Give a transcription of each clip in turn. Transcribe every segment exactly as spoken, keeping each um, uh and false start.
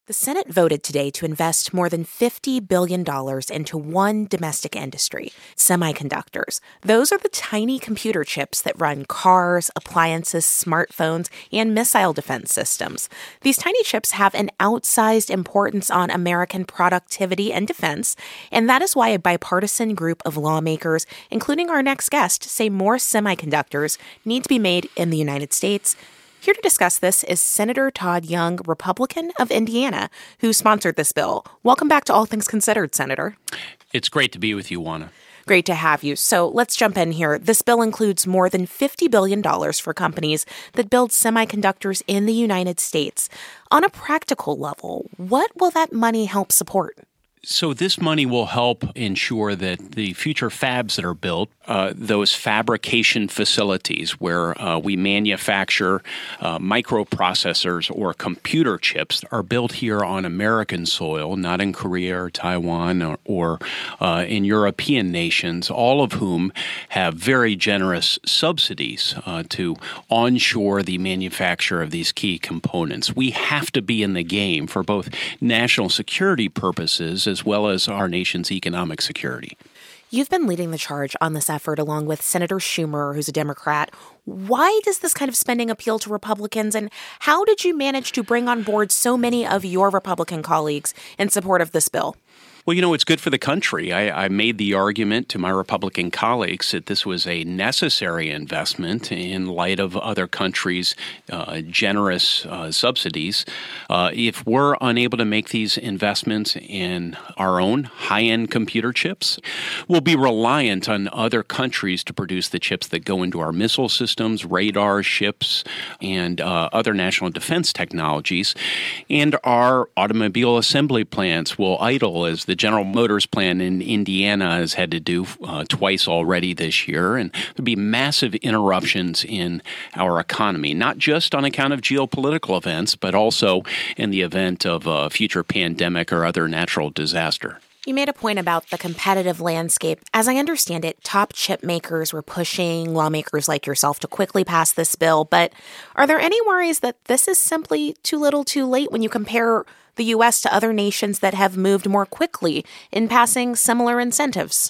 The Senate voted today to invest more than fifty billion dollars into one domestic industry, semiconductors. Those are the tiny computer chips that run cars, appliances, smartphones, and missile defense systems. These tiny chips have an outsized importance on American productivity and defense, and that is why a bipartisan group of lawmakers, including our next guest, say more semiconductors need to be made in the United States. Here to discuss this is Senator Todd Young, Republican of Indiana, who sponsored this bill. Welcome back to All Things Considered, Senator. It's great to be with you, Juana. Great to have you. So let's jump in here. This bill includes more than fifty billion dollars for companies that build semiconductors in the United States. On a practical level, what will that money help support? So this money will help ensure that the future fabs that are built, uh, those fabrication facilities where uh, we manufacture uh, microprocessors or computer chips, are built here on American soil, not in Korea or Taiwan or, or uh, in European nations, all of whom have very generous subsidies uh, to onshore the manufacture of these key components. We have to be in the game for both national security purposes as well as our nation's economic security. You've been leading the charge on this effort along with Senator Schumer, who's a Democrat. Why does this kind of spending appeal to Republicans, and how did you manage to bring on board so many of your Republican colleagues in support of this bill? Well, you know, it's good for the country. I, I made the argument to my Republican colleagues that this was a necessary investment in light of other countries' uh, generous uh, subsidies. Uh, if we're unable to make these investments in our own high-end computer chips, we'll be reliant on other countries to produce the chips that go into our missile systems, radar, ships, and uh, other national defense technologies. And our automobile assembly plants will idle as the The General Motors plant in Indiana has had to do uh, twice already this year, and there'll be massive interruptions in our economy, not just on account of geopolitical events, but also in the event of a future pandemic or other natural disaster. You made a point about the competitive landscape. As I understand it, top chip makers were pushing lawmakers like yourself to quickly pass this bill. But are there any worries that this is simply too little too late when you compare the U S to other nations that have moved more quickly in passing similar incentives?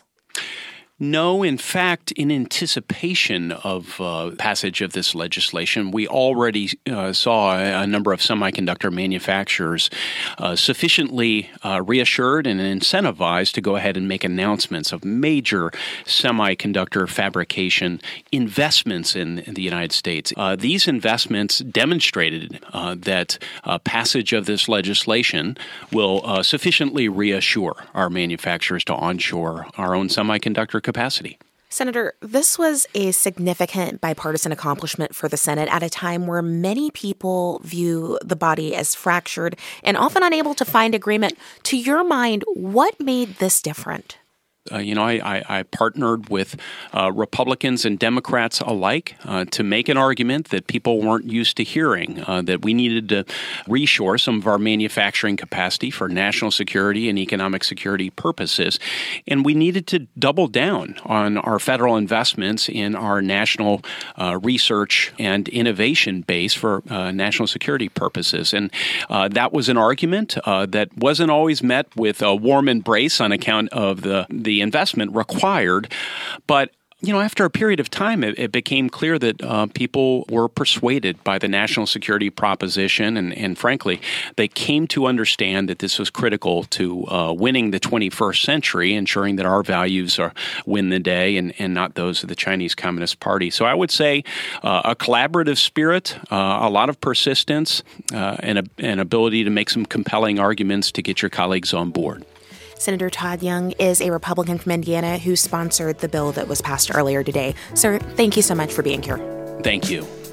No, in fact, in anticipation of uh, passage of this legislation, we already uh, saw a number of semiconductor manufacturers uh, sufficiently uh, reassured and incentivized to go ahead and make announcements of major semiconductor fabrication investments in, in the United States. Uh, these investments demonstrated uh, that uh, passage of this legislation will uh, sufficiently reassure our manufacturers to onshore our own semiconductor capacity. Senator, this was a significant bipartisan accomplishment for the Senate at a time where many people view the body as fractured and often unable to find agreement. To your mind, what made this different? Uh, you know, I, I, I partnered with uh, Republicans and Democrats alike uh, to make an argument that people weren't used to hearing, uh, that we needed to reshore some of our manufacturing capacity for national security and economic security purposes. And we needed to double down on our federal investments in our national uh, research and innovation base for uh, national security purposes. And uh, that was an argument uh, that wasn't always met with a warm embrace on account of the, the investment required, but you know, after a period of time, it, it became clear that uh, people were persuaded by the national security proposition, and, and frankly, they came to understand that this was critical to uh, winning the twenty-first century, ensuring that our values are win the day and, and not those of the Chinese Communist Party. So I would say uh, a collaborative spirit, uh, a lot of persistence, uh, and a, an ability to make some compelling arguments to get your colleagues on board. Senator Todd Young is a Republican from Indiana who sponsored the bill that was passed earlier today. Sir, thank you so much for being here. Thank you.